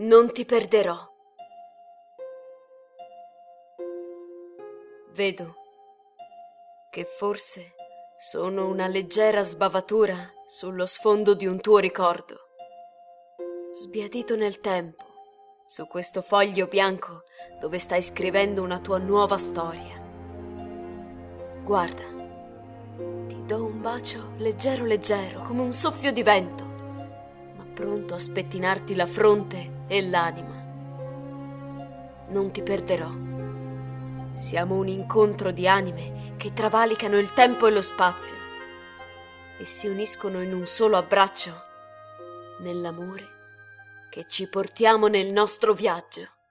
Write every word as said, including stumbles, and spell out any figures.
Non ti perderò. Vedo che forse sono una leggera sbavatura sullo sfondo di un tuo ricordo, sbiadito nel tempo, su questo foglio bianco dove stai scrivendo una tua nuova storia. Guarda, ti do un bacio leggero leggero, come un soffio di vento, ma pronto a spettinarti la fronte e l'anima. Non ti perderò. Siamo un incontro di anime che travalicano il tempo e lo spazio e si uniscono in un solo abbraccio nell'amore che ci portiamo nel nostro viaggio.